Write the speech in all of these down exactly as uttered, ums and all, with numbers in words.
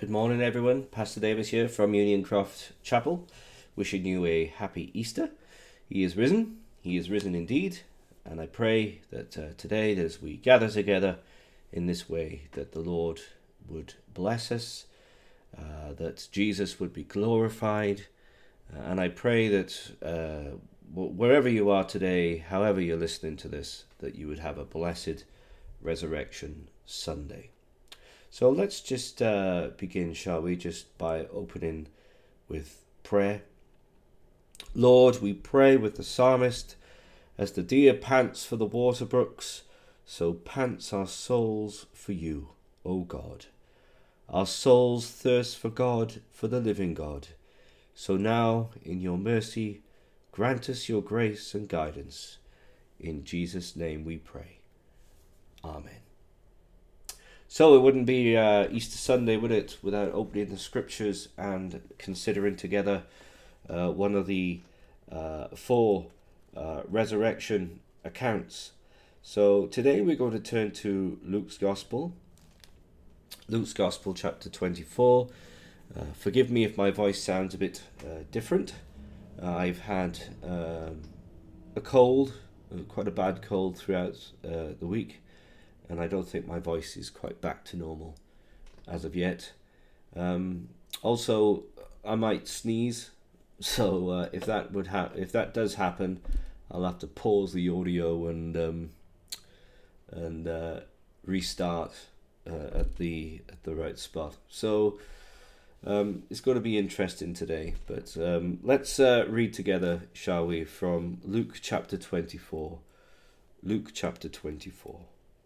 Good morning, everyone. Pastor Davis here from Union Croft Chapel, wishing you a happy Easter. He is risen. He is risen indeed. And I pray that uh, today, as we gather together in this way, that the Lord would bless us, uh, that Jesus would be glorified. Uh, and I pray that uh, wherever you are today, however you're listening to this, that you would have a blessed Resurrection Sunday. So let's just uh, begin, shall we, just by opening with prayer. Lord, we pray with the psalmist, as the deer pants for the water brooks, so pants our souls for you, O God. Our souls thirst for God, for the living God. So now, in your mercy, grant us your grace and guidance. In Jesus' name we pray. Amen. So it wouldn't be uh, Easter Sunday, would it, without opening the scriptures and considering together uh, one of the uh, four uh, resurrection accounts. So today we're going to turn to Luke's Gospel, Luke's Gospel chapter twenty-four. Uh, forgive me if my voice sounds a bit uh, different. Uh, I've had um, a cold, uh, quite a bad cold throughout uh, the week. And I don't think my voice is quite back to normal as of yet. Um, also, I might sneeze, so uh, if that would ha- if that does happen, I'll have to pause the audio and um, and uh, restart uh, at the at the right spot. So um, it's going to be interesting today. But um, let's uh, read together, shall we, from Luke chapter twenty-four. Luke chapter twenty-four.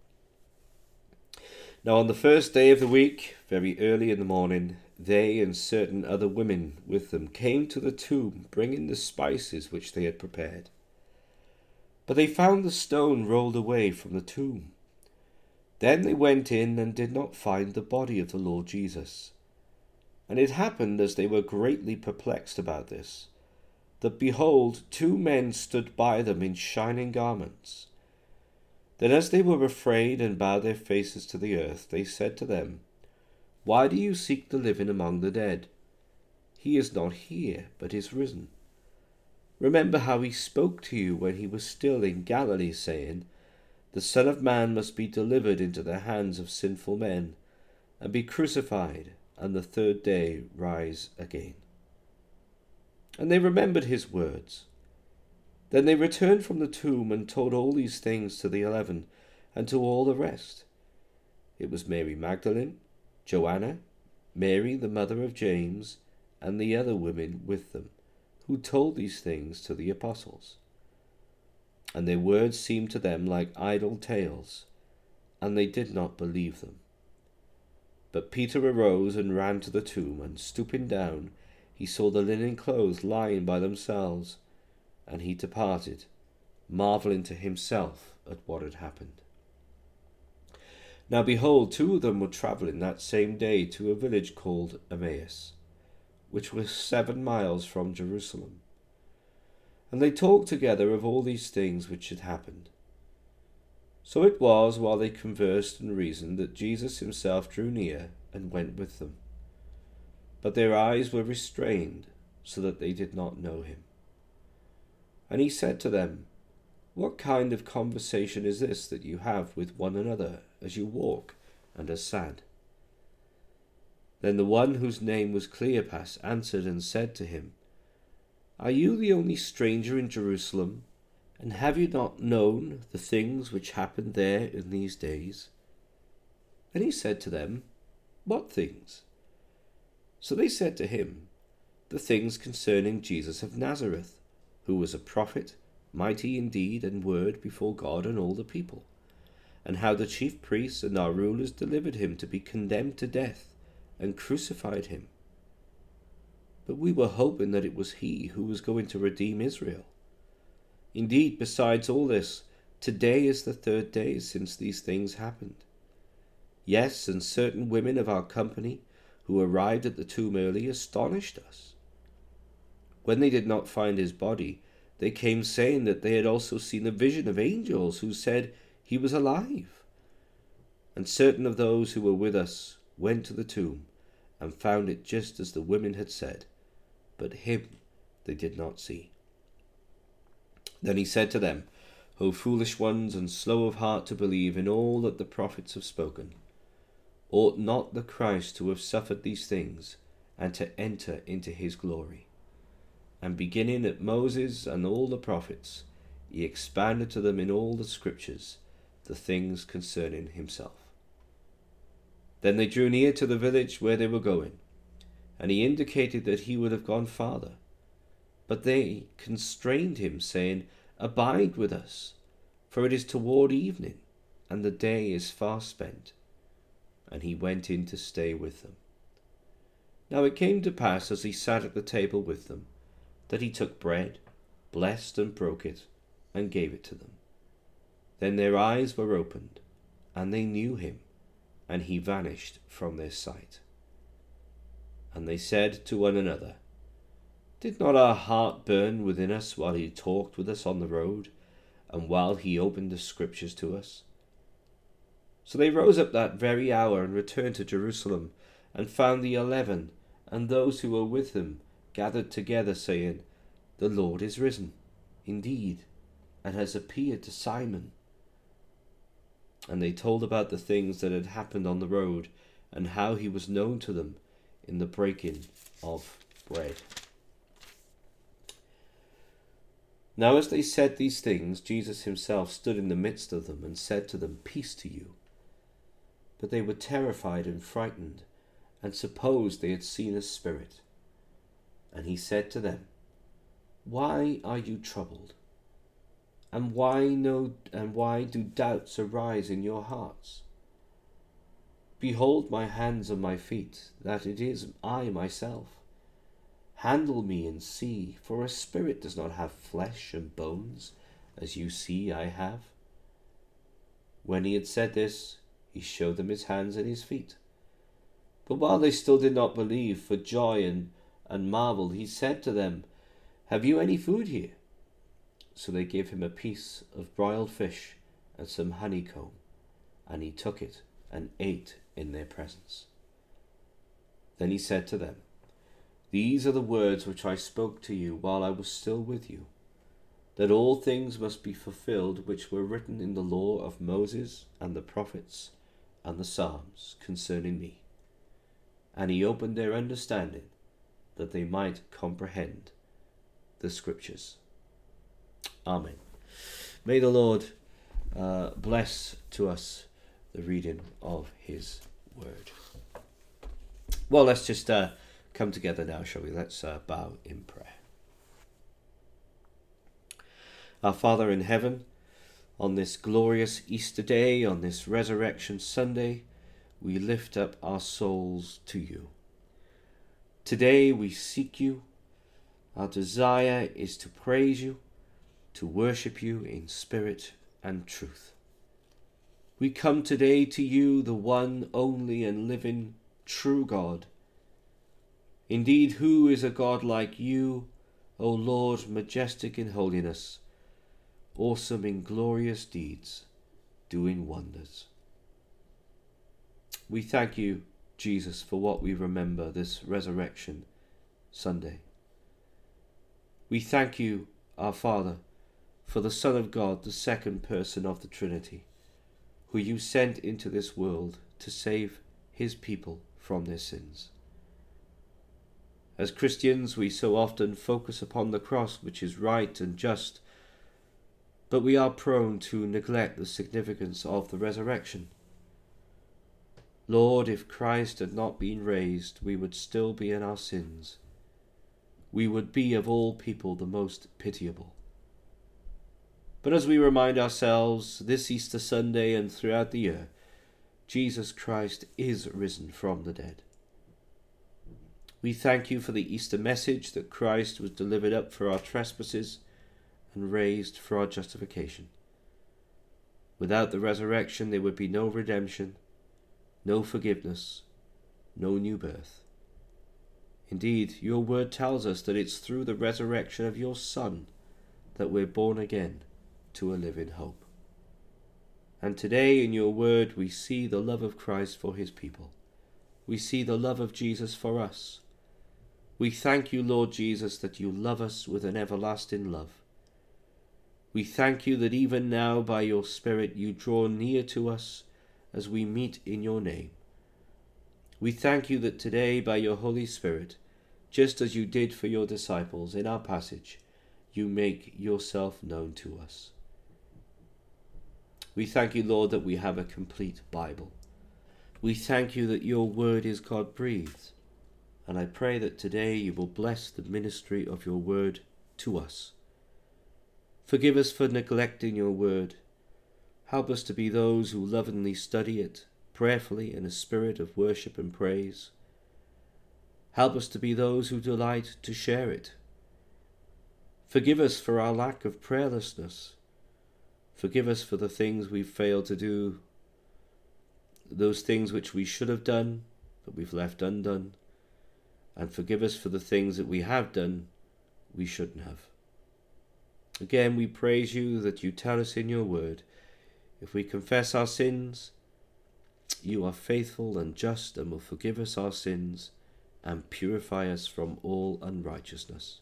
Now on the first day of the week, very early in the morning, they and certain other women with them came to the tomb, bringing the spices which they had prepared. But they found the stone rolled away from the tomb. Then they went in and did not find the body of the Lord Jesus. And it happened, as they were greatly perplexed about this, that behold, two men stood by them in shining garments. Then as they were afraid and bowed their faces to the earth, they said to them, Why do you seek the living among the dead? He is not here, but is risen. Remember how he spoke to you when he was still in Galilee, saying, The Son of Man must be delivered into the hands of sinful men, and be crucified, and the third day rise again. And they remembered his words. Then they returned from the tomb and told all these things to the eleven and to all the rest. It was Mary Magdalene, Joanna, Mary the mother of James, and the other women with them, who told these things to the apostles. And their words seemed to them like idle tales, and they did not believe them. But Peter arose and ran to the tomb, and stooping down, he saw the linen clothes lying by themselves, and he departed, marvelling to himself at what had happened. Now behold, two of them were travelling that same day to a village called Emmaus, which was seven miles from Jerusalem. And they talked together of all these things which had happened. So it was, while they conversed and reasoned, that Jesus himself drew near and went with them. But their eyes were restrained, so that they did not know him. And he said to them, What kind of conversation is this that you have with one another as you walk and are sad? Then the one whose name was Cleopas answered and said to him, Are you the only stranger in Jerusalem, and have you not known the things which happened there in these days? And he said to them, What things? So they said to him, The things concerning Jesus of Nazareth, who was a prophet, mighty in deed and word before God and all the people, and how the chief priests and our rulers delivered him to be condemned to death, and crucified him. But we were hoping that it was he who was going to redeem Israel. Indeed, besides all this, today is the third day since these things happened. Yes, and certain women of our company, who arrived at the tomb early, astonished us. When they did not find his body, they came saying that they had also seen a vision of angels who said he was alive. And certain of those who were with us went to the tomb and found it just as the women had said, but him they did not see. Then he said to them, O foolish ones, and slow of heart to believe in all that the prophets have spoken. Ought not the Christ to have suffered these things, and to enter into his glory? And beginning at Moses and all the prophets, he expounded to them in all the scriptures the things concerning himself. Then they drew near to the village where they were going, and he indicated that he would have gone farther. But they constrained him, saying, Abide with us, for it is toward evening, and the day is far spent. And he went in to stay with them. Now it came to pass, as he sat at the table with them, that he took bread, blessed and broke it, and gave it to them. Then their eyes were opened, and they knew him, and he vanished from their sight. And they said to one another, Did not our heart burn within us while he talked with us on the road, and while he opened the scriptures to us? So they rose up that very hour and returned to Jerusalem, and found the eleven, and those who were with them, gathered together, saying, The Lord is risen, indeed, and has appeared to Simon. And they told about the things that had happened on the road, and how he was known to them in the breaking of bread. Now as they said these things, Jesus himself stood in the midst of them, and said to them, Peace to you. But they were terrified and frightened, and supposed they had seen a spirit. And he said to them, Why are you troubled? And why no and why do doubts arise in your hearts? Behold my hands and my feet, that it is I myself. Handle me and see, for a spirit does not have flesh and bones, as you see I have. When he had said this, he showed them his hands and his feet. But while they still did not believe for joy and, and marveled, he said to them, Have you any food here? So they gave him a piece of broiled fish and some honeycomb, and he took it and ate in their presence. Then he said to them, These are the words which I spoke to you while I was still with you, that all things must be fulfilled which were written in the law of Moses and the prophets and the Psalms concerning me. And he opened their understanding, that they might comprehend the Scriptures. Amen. May the Lord uh, bless to us the reading of his word. Well, let's just uh, come together now, shall we? Let's uh, bow in prayer. Our Father in heaven, on this glorious Easter day, on this Resurrection Sunday, we lift up our souls to you. Today we seek you. Our desire is to praise you, to worship you in spirit and truth. We come today to you, the one, only, and living, true God. Indeed, who is a God like you, O Lord, majestic in holiness, awesome in glorious deeds, doing wonders? We thank you, Jesus, for what we remember this Resurrection Sunday. We thank you, our Father, for the Son of God, the second person of the Trinity, who you sent into this world to save his people from their sins. As Christians, we so often focus upon the cross, which is right and just, but we are prone to neglect the significance of the resurrection. Lord, if Christ had not been raised, we would still be in our sins. We would be of all people the most pitiable. But as we remind ourselves this Easter Sunday and throughout the year, Jesus Christ is risen from the dead. We thank you for the Easter message that Christ was delivered up for our trespasses and raised for our justification. Without the resurrection, there would be no redemption, no forgiveness, no new birth. Indeed, your word tells us that it's through the resurrection of your Son that we're born again to a living hope. And today in your word we see the love of Christ for his people, we see the love of Jesus for us. We thank you, Lord Jesus, that you love us with an everlasting love. We thank you that even now by your Spirit you draw near to us as we meet in your name. We thank you that today by your Holy Spirit, just as you did for your disciples in our passage, you make yourself known to us. We thank you, Lord, that we have a complete Bible. We thank you that your word is God-breathed. And I pray that today you will bless the ministry of your word to us. Forgive us for neglecting your word. Help us to be those who lovingly study it, prayerfully in a spirit of worship and praise. Help us to be those who delight to share it. Forgive us for our lack of prayerlessness. Forgive us for the things we've failed to do, those things which we should have done, but we've left undone. And forgive us for the things that we have done we shouldn't have. Again, we praise you that you tell us in your word, if we confess our sins, you are faithful and just and will forgive us our sins and purify us from all unrighteousness.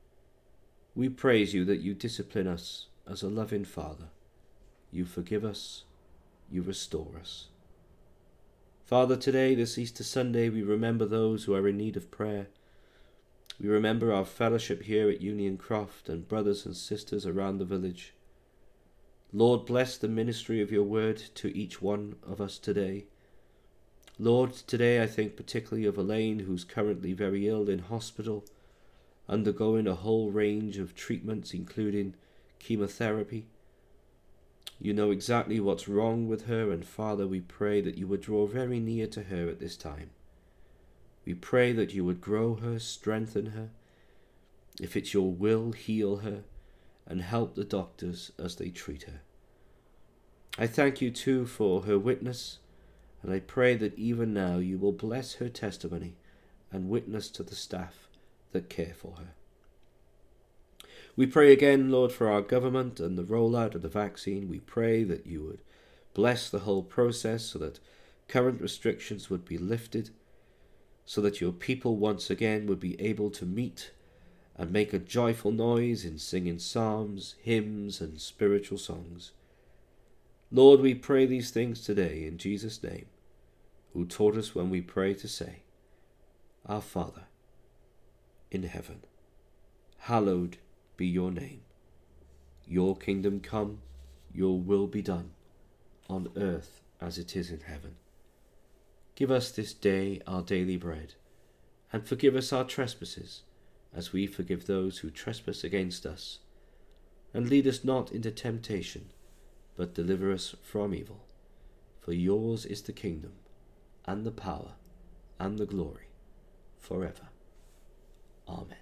We praise you that you discipline us as a loving Father. You forgive us, you restore us. Father, today, this Easter Sunday, we remember those who are in need of prayer. We remember our fellowship here at Union Croft and brothers and sisters around the village. Lord, bless the ministry of your word to each one of us today. Lord, today I think particularly of Elaine, who's currently very ill in hospital, undergoing a whole range of treatments, including chemotherapy. You know exactly what's wrong with her, and Father, we pray that you would draw very near to her at this time. We pray that you would grow her, strengthen her. If it's your will, heal her, and help the doctors as they treat her. I thank you too for her witness, and I pray that even now you will bless her testimony and witness to the staff that care for her. We pray again, Lord, for our government and the rollout of the vaccine. We pray that you would bless the whole process so that current restrictions would be lifted, so that your people once again would be able to meet and make a joyful noise in singing psalms, hymns, and spiritual songs. Lord, we pray these things today in Jesus' name, who taught us when we pray to say, Our Father, in heaven, hallowed be your name. Your kingdom come, your will be done, on earth as it is in heaven. Give us this day our daily bread, and forgive us our trespasses, as we forgive those who trespass against us. And lead us not into temptation, but deliver us from evil. For yours is the kingdom, and the power, and the glory, forever. Amen.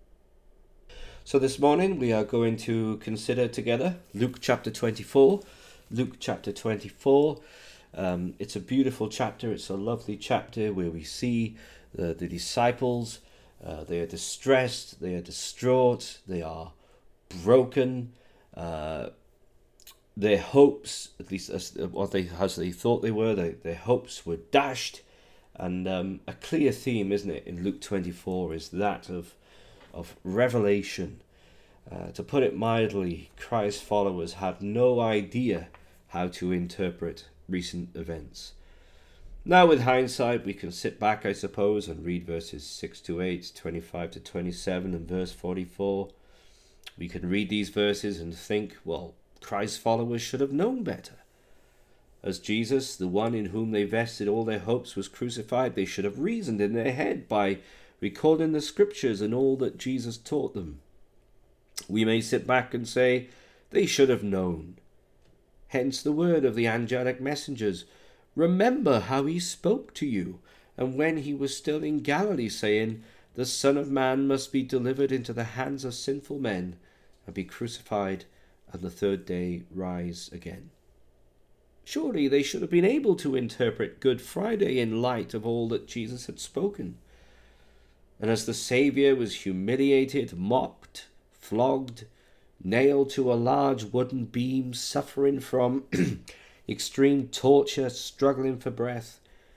So this morning we are going to consider together Luke chapter twenty-four. Luke chapter twenty-four. Um, it's a beautiful chapter. It's a lovely chapter where we see the, the disciples. Uh, they are distressed. They are distraught. They are broken. Uh, their hopes, at least as what they as they thought they were, they, their hopes were dashed. And um, a clear theme, isn't it, in Luke twenty-four is that of of revelation. Uh, to put it mildly, Christ's followers had no idea how to interpret recent events. Now with hindsight, we can sit back, I suppose, and read verses six to eight, twenty-five to twenty-seven, and verse forty-four. We can read these verses and think, well, Christ's followers should have known better. As Jesus, the one in whom they vested all their hopes, was crucified, they should have reasoned in their head by recalling the scriptures and all that Jesus taught them. We may sit back and say, they should have known. Hence the word of the angelic messengers, remember how he spoke to you, and when he was still in Galilee, saying, the Son of Man must be delivered into the hands of sinful men, and be crucified, and the third day rise again. Surely they should have been able to interpret Good Friday in light of all that Jesus had spoken. And as the Saviour was humiliated, mocked, flogged, nailed to a large wooden beam, suffering from extreme torture, struggling for breath,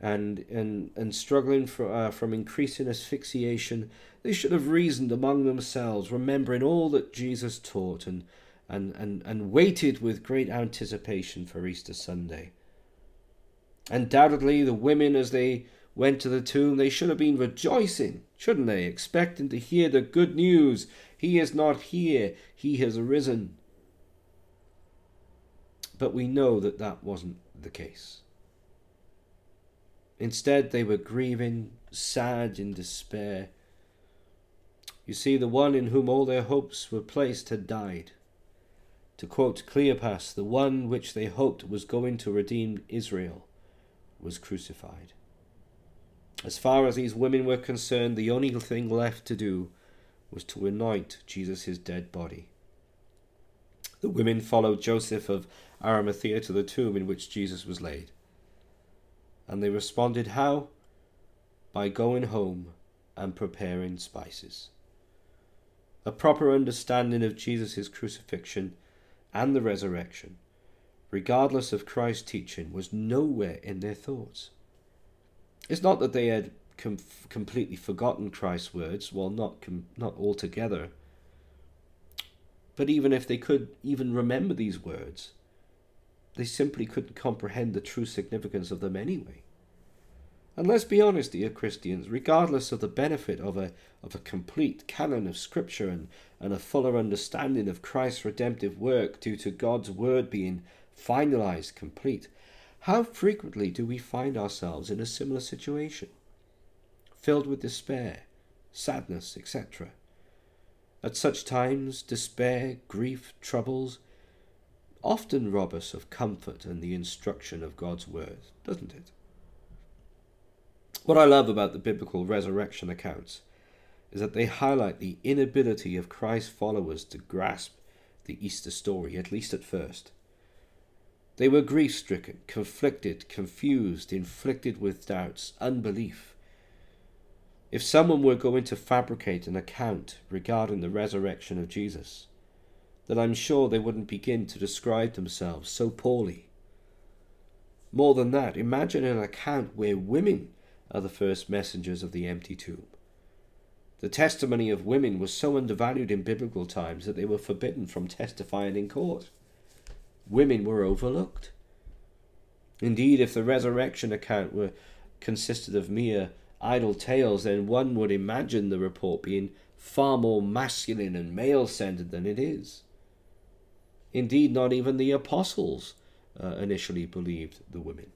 and and and struggling for, uh, from increasing asphyxiation, they should have reasoned among themselves, remembering all that Jesus taught, and and and, and waited with great anticipation for Easter Sunday. Undoubtedly, the women, as they went to the tomb, they should have been rejoicing, shouldn't they, expecting to hear the good news. He is not here, he has arisen. But we know that that wasn't the case. Instead, they were grieving, sad, in despair. You see, the one in whom all their hopes were placed had died. To quote Cleopas, the one which they hoped was going to redeem Israel was crucified. As far as these women were concerned, the only thing left to do was to anoint Jesus' dead body. The women followed Joseph of Arimathea to the tomb in which Jesus was laid. And they responded how? By going home and preparing spices. A proper understanding of Jesus' crucifixion and the resurrection, regardless of Christ's teaching, was nowhere in their thoughts. It's not that they had com- completely forgotten Christ's words, well, not com- not altogether. But even if they could even remember these words, they simply couldn't comprehend the true significance of them anyway. And let's be honest, dear Christians, regardless of the benefit of a of a complete canon of Scripture and, and a fuller understanding of Christ's redemptive work due to God's word being finalized, complete, how frequently do we find ourselves in a similar situation, filled with despair, sadness, et cetera? At such times, despair, grief, troubles often rob us of comfort and the instruction of God's word, doesn't it? What I love about the biblical resurrection accounts is that they highlight the inability of Christ's followers to grasp the Easter story, at least at first. They were grief-stricken, conflicted, confused, inflicted with doubts, unbelief. If someone were going to fabricate an account regarding the resurrection of Jesus, then I'm sure they wouldn't begin to describe themselves so poorly. More than that, imagine an account where women are the first messengers of the empty tomb. The testimony of women was so undervalued in biblical times that they were forbidden from testifying in court. Women were overlooked. Indeed, if the resurrection account were consisted of mere idle tales, then one would imagine the report being far more masculine and male-centered than it is. Indeed, not even the apostles uh, initially believed the women.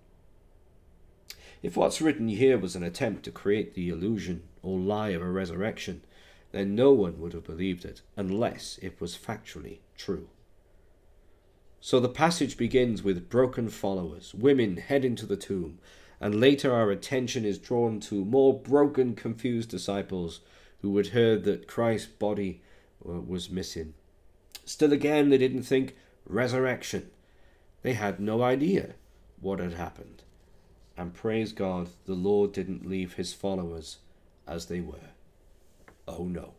If what's written here was an attempt to create the illusion or lie of a resurrection, then no one would have believed it unless it was factually true. So the passage begins with broken followers, women heading to the tomb, and later our attention is drawn to more broken, confused disciples who had heard that Christ's body was missing. Still again, they didn't think resurrection. They had no idea what had happened. And praise God, the Lord didn't leave his followers as they were. Oh no.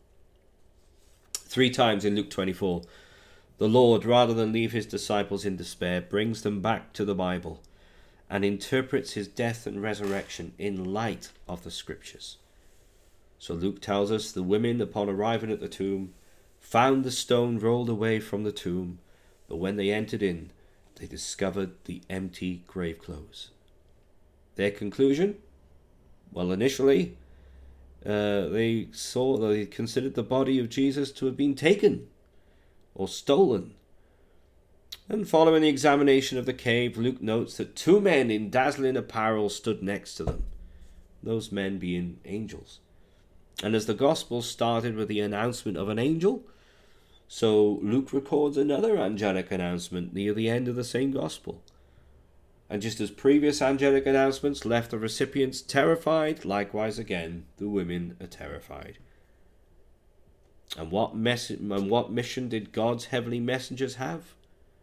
Three times in Luke twenty-four, the Lord, rather than leave his disciples in despair, brings them back to the Bible and interprets his death and resurrection in light of the Scriptures. So Luke tells us the women, upon arriving at the tomb, found the stone rolled away from the tomb, but when they entered in, they discovered the empty grave clothes. Their conclusion? Well, initially, uh, they saw, they considered the body of Jesus to have been taken or stolen. And following the examination of the cave, Luke notes that two men in dazzling apparel stood next to them, those men being angels. And as the Gospel started with the announcement of an angel, so Luke records another angelic announcement near the end of the same Gospel. And just as previous angelic announcements left the recipients terrified, likewise again, the women are terrified. And what, mess- and what mission did God's heavenly messengers have?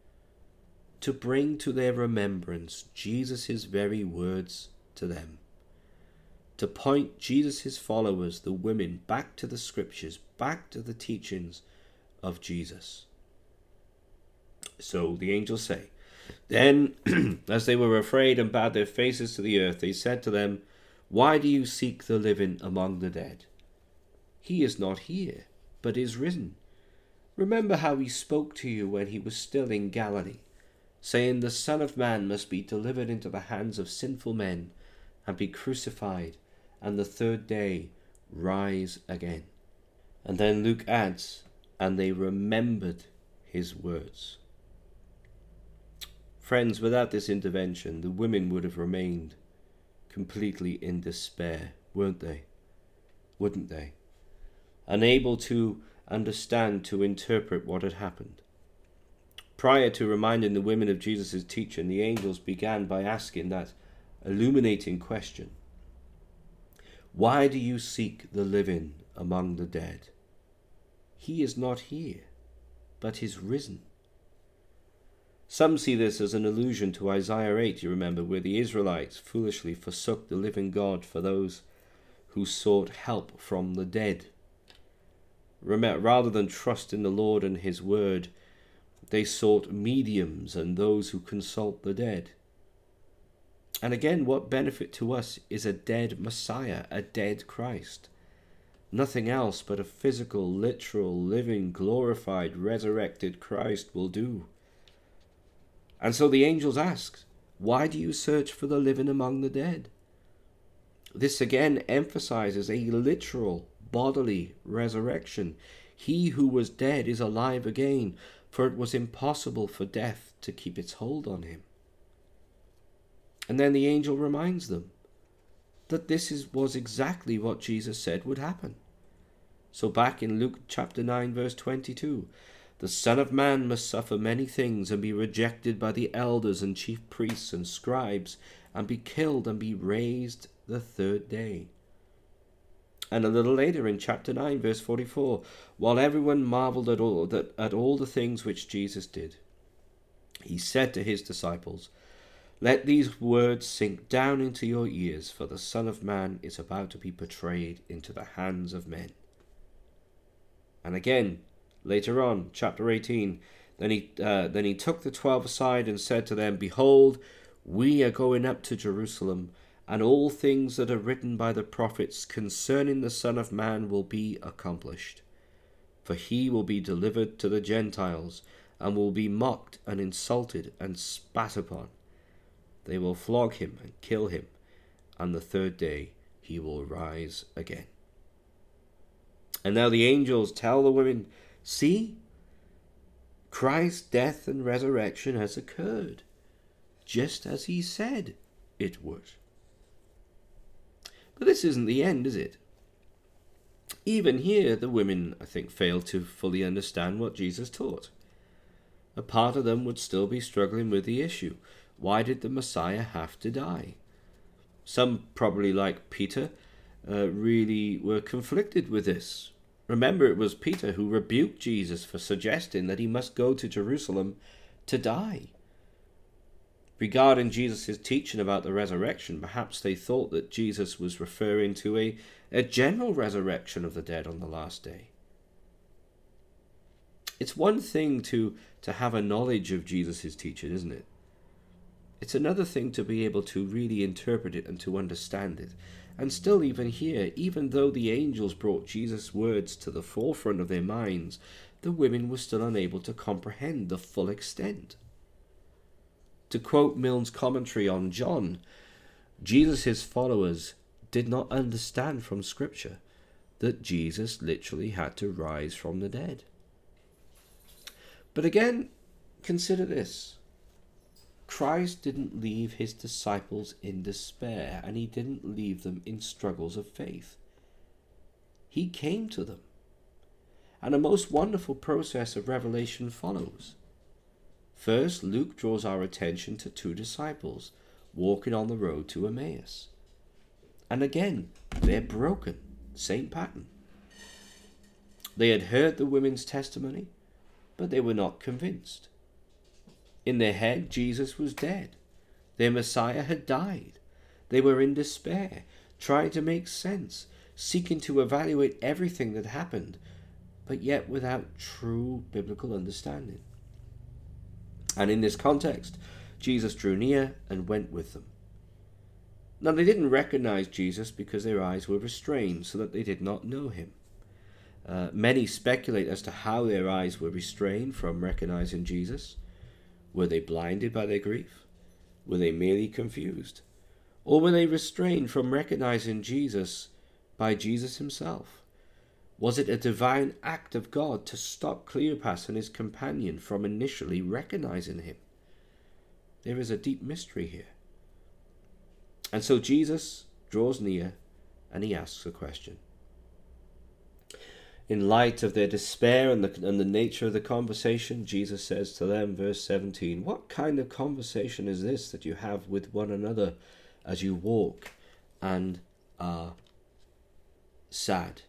To bring to their remembrance Jesus' very words to them. To point Jesus' followers, the women, back to the Scriptures, back to the teachings of Jesus. So the angels say, Then, as they were afraid and bowed their faces to the earth, they said to them, "Why do you seek the living among the dead? He is not here, but is risen. Remember how he spoke to you when he was still in Galilee, saying, the Son of Man must be delivered into the hands of sinful men and be crucified, and the third day rise again." And then Luke adds, "And they remembered his words." Friends, without this intervention, the women would have remained completely in despair, weren't they? Wouldn't they? Unable to understand, to interpret what had happened. Prior to reminding the women of Jesus' teaching, the angels began by asking that illuminating question: "Why do you seek the living among the dead? He is not here, but is risen." Some see this as an allusion to Isaiah eight, you remember, where the Israelites foolishly forsook the living God for those who sought help from the dead. Rather than trust in the Lord and his word, they sought mediums and those who consult the dead. And again, what benefit to us is a dead Messiah, a dead Christ? Nothing else but a physical, literal, living, glorified, resurrected Christ will do. And so the angels asked, "Why do you search for the living among the dead?" This again emphasizes a literal, bodily resurrection. He who was dead is alive again, for it was impossible for death to keep its hold on him. And then the angel reminds them that this is, was exactly what Jesus said would happen. So back in Luke chapter nine, verse twenty-two, "The Son of Man must suffer many things and be rejected by the elders and chief priests and scribes and be killed and be raised the third day." And a little later in chapter nine, verse forty-four, "While everyone marveled at all, that, at all the things which Jesus did, he said to his disciples, 'Let these words sink down into your ears, for the Son of Man is about to be betrayed into the hands of men.'" And again, later on, chapter eighteen, then he, uh, then he took the twelve aside and said to them, "Behold, we are going up to Jerusalem, and all things that are written by the prophets concerning the Son of Man will be accomplished. For he will be delivered to the Gentiles, and will be mocked and insulted and spat upon. They will flog him and kill him, and the third day he will rise again." And now the angels tell the women, "See, Christ's death and resurrection has occurred, just as he said it would." But this isn't the end, is it? Even here, the women, I think, fail to fully understand what Jesus taught. A part of them would still be struggling with the issue. Why did the Messiah have to die? Some, probably like Peter, uh, really were conflicted with this. Remember, it was Peter who rebuked Jesus for suggesting that he must go to Jerusalem to die. Regarding Jesus' teaching about the resurrection, perhaps they thought that Jesus was referring to a, a general resurrection of the dead on the last day. It's one thing to, to have a knowledge of Jesus' teaching, isn't it? It's another thing to be able to really interpret it and to understand it. And still, even here, even though the angels brought Jesus' words to the forefront of their minds, the women were still unable to comprehend the full extent. To quote Milne's commentary on John, Jesus' followers did not understand from Scripture that Jesus literally had to rise from the dead. But again, consider this. Christ didn't leave his disciples in despair, and he didn't leave them in struggles of faith. He came to them, and a most wonderful process of revelation follows. First, Luke draws our attention to two disciples walking on the road to Emmaus. And again, they're broken. Same pattern. They had heard the women's testimony, but they were not convinced. In their head, Jesus was dead. Their Messiah had died. They were in despair, trying to make sense, seeking to evaluate everything that happened, but yet without true biblical understanding. And in this context, Jesus drew near and went with them. Now they didn't recognize Jesus because their eyes were restrained, so that they did not know him. Uh, many speculate as to how their eyes were restrained from recognizing Jesus. Were they blinded by their grief? Were they merely confused? Or were they restrained from recognizing Jesus by Jesus himself? Was it a divine act of God to stop Cleopas and his companion from initially recognizing him? There is a deep mystery here. And so Jesus draws near and he asks a question. In light of their despair and the, and the nature of the conversation, Jesus says to them, verse seventeen, "What kind of conversation is this that you have with one another as you walk and are sad?"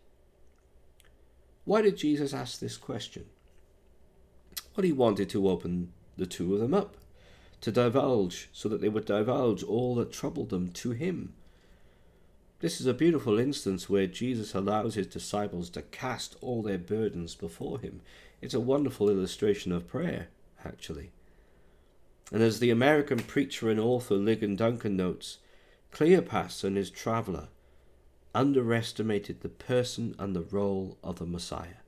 Why did Jesus ask this question? Well, he wanted to open the two of them up, to divulge, so that they would divulge all that troubled them to him. This is a beautiful instance where Jesus allows his disciples to cast all their burdens before him. It's a wonderful illustration of prayer, actually. And as the American preacher and author Ligon Duncan notes, Cleopas and his traveller underestimated the person and the role of the Messiah.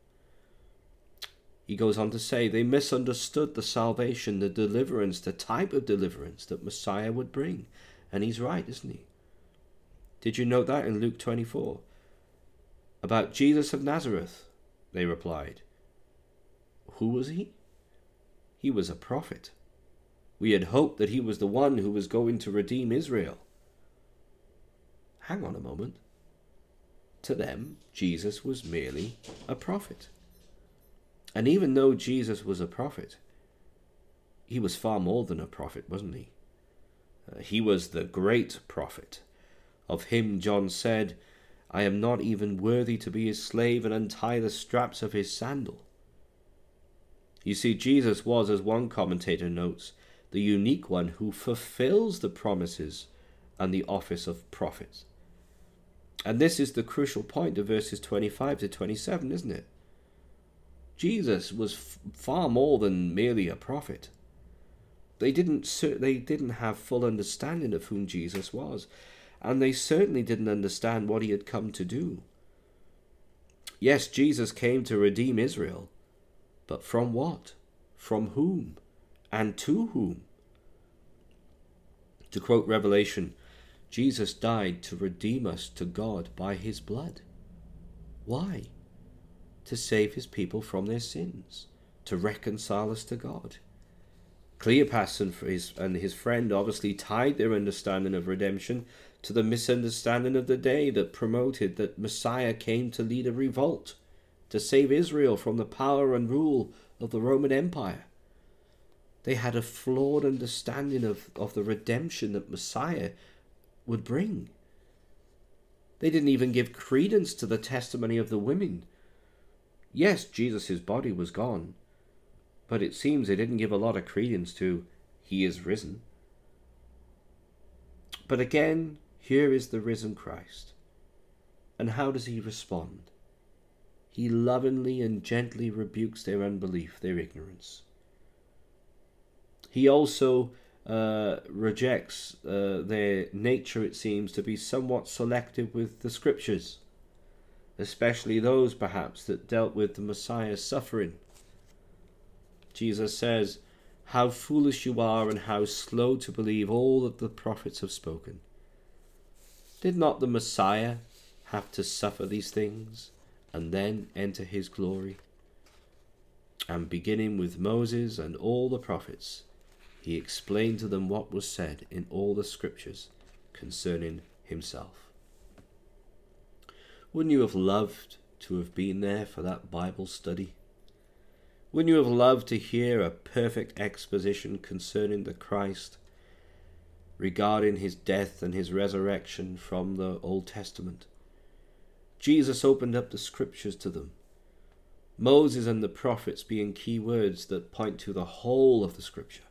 He goes on to say they misunderstood the salvation, the deliverance, the type of deliverance that Messiah would bring. And he's right, isn't he? Did you note that in Luke twenty-four? About Jesus of Nazareth, they replied. Who was he? He was a prophet. We had hoped that he was the one who was going to redeem Israel. Hang on a moment. To them, Jesus was merely a prophet. And even though Jesus was a prophet, he was far more than a prophet, wasn't he? Uh, he was the great prophet. Of him John said, "I am not even worthy to be his slave and untie the straps of his sandal." You see, Jesus was, as one commentator notes, the unique one who fulfills the promises and the office of prophet. And this is the crucial point of verses twenty-five to twenty-seven, isn't it? Jesus was f- far more than merely a prophet. They didn't, they didn't have full understanding of whom Jesus was. And they certainly didn't understand what he had come to do. Yes, Jesus came to redeem Israel, but from what? From whom? And to whom? To quote Revelation, Jesus died to redeem us to God by his blood. Why? To save his people from their sins, to reconcile us to God. Cleopas and his, and his friend obviously tied their understanding of redemption to the misunderstanding of the day that promoted that Messiah came to lead a revolt, to save Israel from the power and rule of the Roman Empire. They had a flawed understanding of, of the redemption that Messiah would bring. They didn't even give credence to the testimony of the women. Yes, Jesus' body was gone, but it seems they didn't give a lot of credence to, he is risen. But again, here is the risen Christ. And how does he respond? He lovingly and gently rebukes their unbelief, their ignorance. He also uh, rejects uh, their nature, it seems, to be somewhat selective with the scriptures, especially those, perhaps, that dealt with the Messiah's suffering. Jesus says, "How foolish you are, and how slow to believe all that the prophets have spoken. Did not the Messiah have to suffer these things and then enter his glory?" And beginning with Moses and all the prophets, he explained to them what was said in all the scriptures concerning himself. Wouldn't you have loved to have been there for that Bible study? Wouldn't you have loved to hear a perfect exposition concerning the Christ, regarding his death and his resurrection from the Old Testament? Jesus opened up the scriptures to them, Moses and the prophets being key words that point to the whole of the scripture.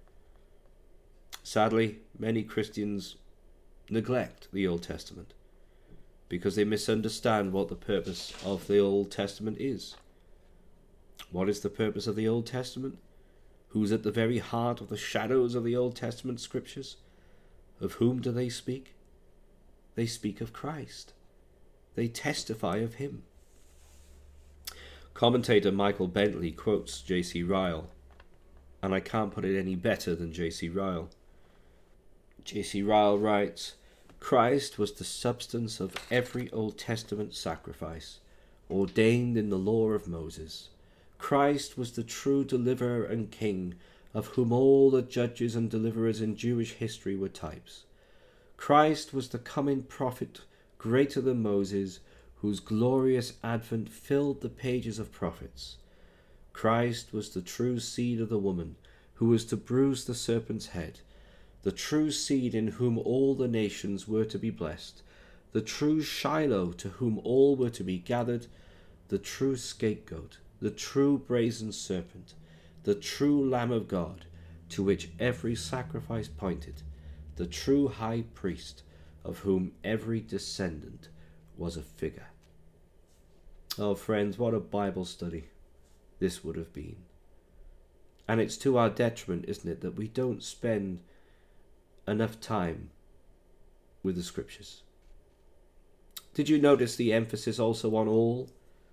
Sadly, many Christians neglect the Old Testament because they misunderstand what the purpose of the Old Testament is. What is the purpose of the Old Testament? who's at the very heart of the shadows of the Old Testament scriptures. Of whom do they speak? They speak of Christ. They testify of him. Commentator Michael Bentley quotes J C Ryle, and I can't put it any better than J C Ryle. J C Ryle writes, Christ was the substance of every Old Testament sacrifice, ordained in the law of Moses. Christ was the true deliverer and king, of whom all the judges and deliverers in Jewish history were types. Christ was the coming prophet greater than Moses, whose glorious advent filled the pages of prophets. Christ was the true seed of the woman, who was to bruise the serpent's head, the true seed in whom all the nations were to be blessed, the true Shiloh to whom all were to be gathered, the true scapegoat, the true brazen serpent, the true Lamb of God, to which every sacrifice pointed, the true high priest, of whom every descendant was a figure. Oh, friends, what a Bible study this would have been. And it's to our detriment, isn't it, that we don't spend enough time with the scriptures. Did you notice the emphasis also on all?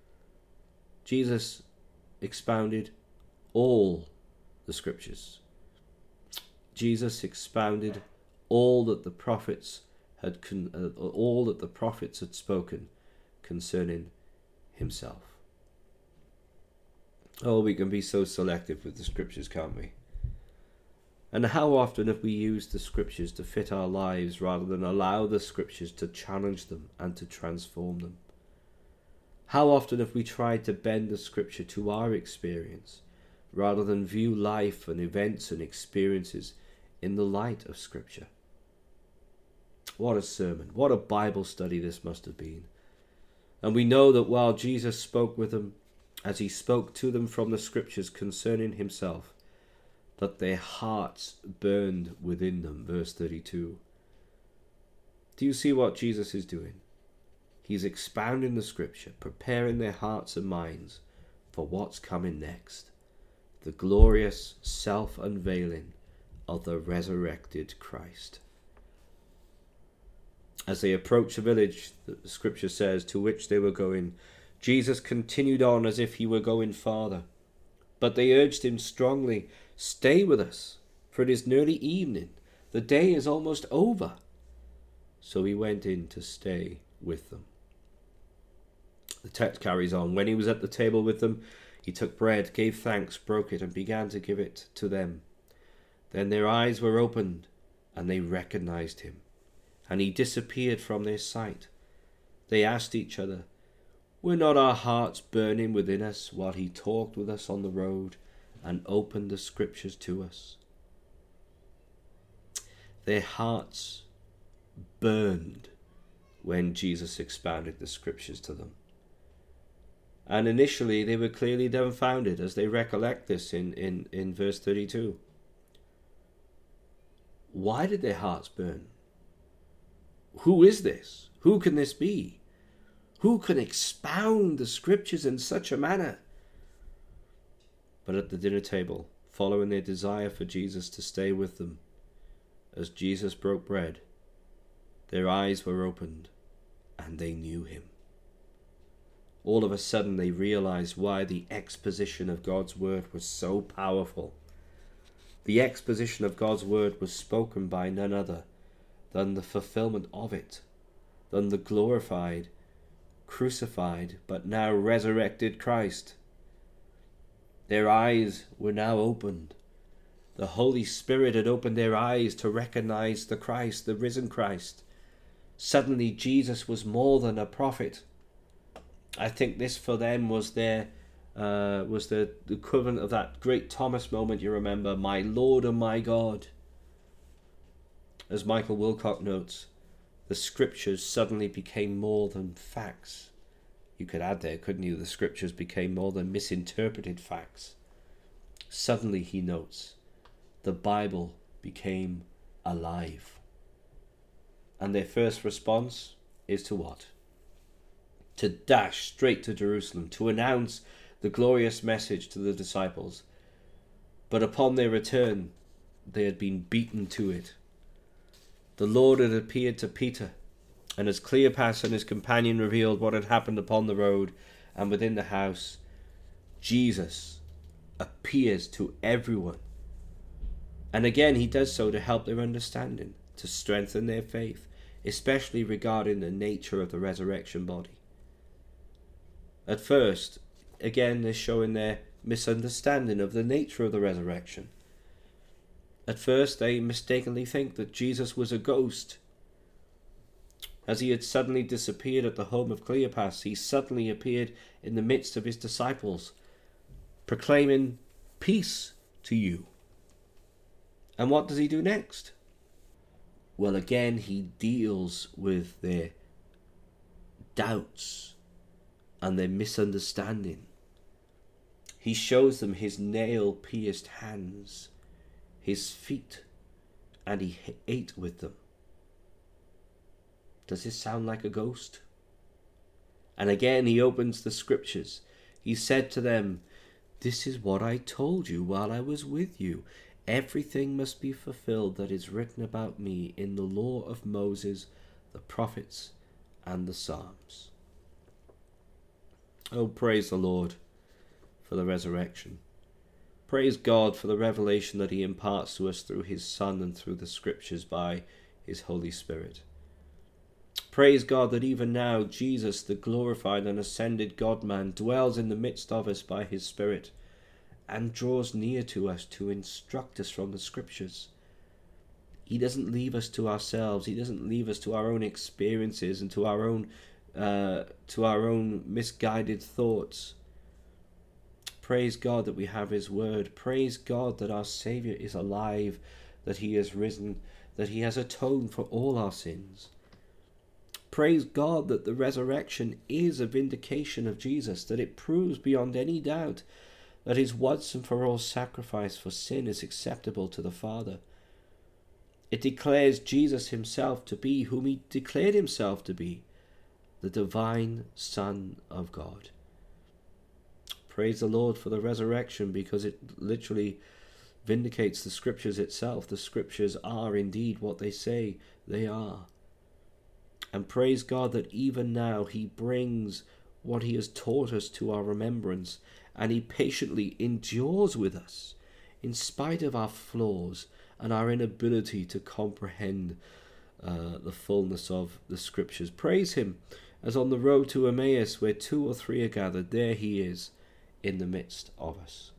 Jesus expounded all the scriptures. Jesus expounded all that the prophets had con- uh, all that the prophets had spoken concerning himself. Oh, we can be so selective with the scriptures, can't we? And how often have we used the scriptures to fit our lives rather than allow the scriptures to challenge them and to transform them? How often have we tried to bend the scripture to our experience rather than view life and events and experiences in the light of scripture? What a sermon, what a Bible study this must have been. And we know that while Jesus spoke with them, as he spoke to them from the scriptures concerning himself, that their hearts burned within them. Verse thirty-two. Do you see what Jesus is doing? He's expounding the scripture, preparing their hearts and minds for what's coming next. The glorious self-unveiling of the resurrected Christ. As they approached the village, the scripture says, to which they were going, Jesus continued on as if he were going farther. But they urged him strongly, stay with us, for it is nearly evening. The day is almost over. So he went in to stay with them. The text carries on. When he was at the table with them, he took bread, gave thanks, broke it, and began to give it to them. Then their eyes were opened, and they recognized him, and he disappeared from their sight. They asked each other, were not our hearts burning within us while he talked with us on the road and opened the scriptures to us? Their hearts burned when Jesus expounded the scriptures to them. And initially they were clearly dumbfounded as they recollect this in, in, in verse thirty-two. Why did their hearts burn? Who is this? Who can this be? Who can expound the scriptures in such a manner? But at the dinner table, following their desire for Jesus to stay with them, as Jesus broke bread, their eyes were opened and they knew him. All of a sudden they realized why the exposition of God's word was so powerful. The exposition of God's word was spoken by none other than the fulfillment of it, than the glorified, crucified, but now resurrected Christ. Their eyes were now opened. The Holy Spirit had opened their eyes to recognize the Christ, the risen Christ. Suddenly Jesus was more than a prophet. I think this for them was their uh, was the equivalent of that great Thomas moment you remember, my Lord and my God. As Michael Wilcock notes, the scriptures suddenly became more than facts. You could add there, couldn't you? The scriptures became more than misinterpreted facts. Suddenly, he notes, the Bible became alive. And their first response is to what? To dash straight to Jerusalem, to announce the glorious message to the disciples. But upon their return, they had been beaten to it. The Lord had appeared to Peter, and as Cleopas and his companion revealed what had happened upon the road and within the house, Jesus appears to everyone. And again, he does so to help their understanding, to strengthen their faith, especially regarding the nature of the resurrection body. At first, again, they're showing their misunderstanding of the nature of the resurrection. At first, they mistakenly think that Jesus was a ghost. As he had suddenly disappeared at the home of Cleopas, he suddenly appeared in the midst of his disciples, proclaiming peace to you. And what does he do next? Well, again, he deals with their doubts and their misunderstanding. He shows them his nail-pierced hands, his feet, and he ate with them. Does this sound like a ghost? And again he opens the scriptures. He said to them, "This is what I told you while I was with you. Everything must be fulfilled that is written about me in the law of Moses, the prophets, and the Psalms." Oh, praise the Lord for the resurrection. Praise God for the revelation that he imparts to us through his Son and through the scriptures by his Holy Spirit. Praise God that even now Jesus, the glorified and ascended God-man, dwells in the midst of us by his Spirit and draws near to us to instruct us from the scriptures. He doesn't leave us to ourselves. He doesn't leave us to our own experiences and to our own uh, to our own misguided thoughts. Praise God that we have his word. Praise God that our Saviour is alive, that he has risen, that he has atoned for all our sins. Praise God that the resurrection is a vindication of Jesus, that it proves beyond any doubt that his once and for all sacrifice for sin is acceptable to the Father. It declares Jesus himself to be whom he declared himself to be, the divine Son of God. Praise the Lord for the resurrection, because it literally vindicates the scriptures itself. The scriptures are indeed what they say they are. And praise God that even now he brings what he has taught us to our remembrance, and he patiently endures with us in spite of our flaws and our inability to comprehend uh, the fullness of the scriptures. Praise him as on the road to Emmaus, where two or three are gathered, there he is in the midst of us.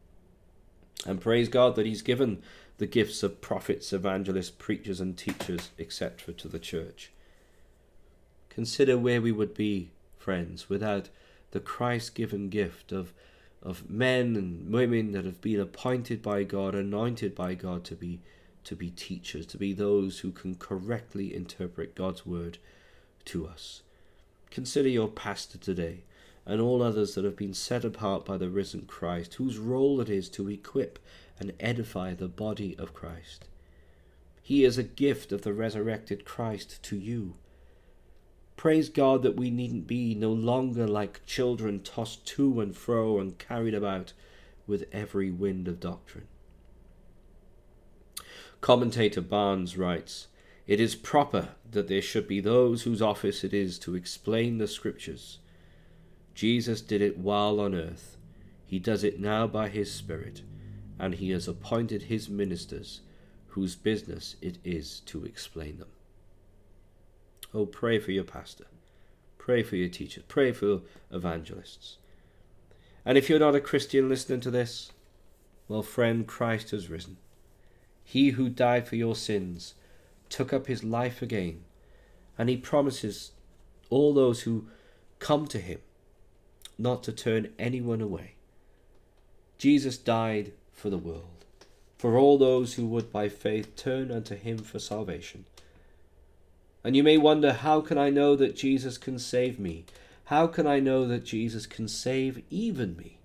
And praise God that he's given the gifts of prophets, evangelists, preachers and teachers, et cetera to the church. Consider where we would be, friends, without the Christ-given gift of, of men and women that have been appointed by God, anointed by God to be, to be teachers, to be those who can correctly interpret God's word to us. Consider your pastor today and all others that have been set apart by the risen Christ, whose role it is to equip and edify the body of Christ. He is a gift of the resurrected Christ to you. Praise God that we needn't be no longer like children tossed to and fro and carried about with every wind of doctrine. Commentator Barnes writes, "It is proper that there should be those whose office it is to explain the scriptures. Jesus did it while on earth. He does it now by his Spirit, and he has appointed his ministers whose business it is to explain them." Oh, pray for your pastor. Pray for your teachers. Pray for evangelists. And if you're not a Christian listening to this, well, friend, Christ has risen. He who died for your sins took up his life again, and he promises all those who come to him not to turn anyone away. Jesus died for the world, for all those who would by faith turn unto him for salvation. And you may wonder, how can I know that Jesus can save me? How can I know that Jesus can save even me?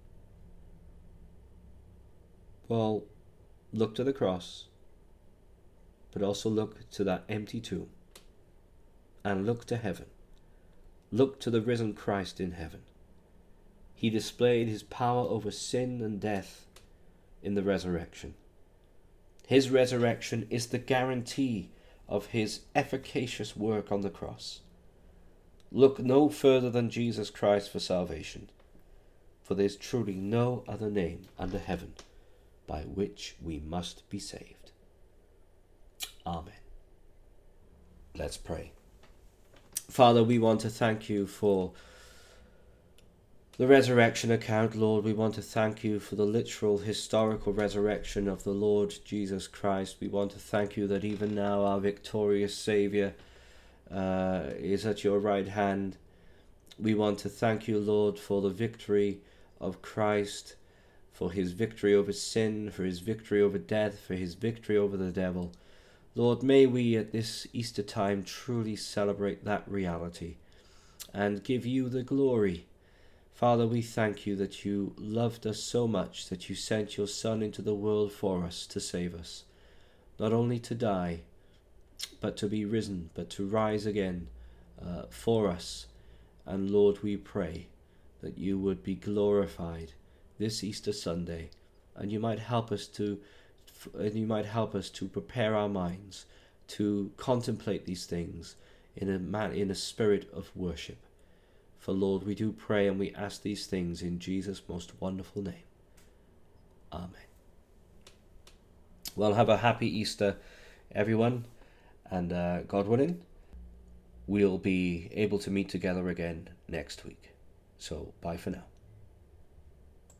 Well, look to the cross, but also look to that empty tomb, and look to heaven. Look to the risen Christ in heaven. He displayed his power over sin and death in the resurrection. His resurrection is the guarantee of his efficacious work on the cross. Look no further than Jesus Christ for salvation, for there is truly no other name under heaven by which we must be saved. Amen. Let's pray. Father, we want to thank you for the resurrection account, Lord. We want to thank you for the literal historical resurrection of the Lord Jesus Christ. We want to thank you that even now our victorious Saviour uh, is at your right hand. We want to thank you, Lord, for the victory of Christ, for his victory over sin, for his victory over death, for his victory over the devil. Lord, may we at this Easter time truly celebrate that reality and give you the glory. Father, we thank you that you loved us so much that you sent your Son into the world for us to save us, not only to die, but to be risen, but to rise again uh, for us. And Lord, we pray that you would be glorified this Easter Sunday, and you might help us to and you might help us to prepare our minds to contemplate these things in a man in a spirit of worship. For Lord, we do pray and we ask these things in Jesus' most wonderful name. Amen. Well, have a happy Easter, everyone, and uh, God willing, we'll be able to meet together again next week. So, bye for now.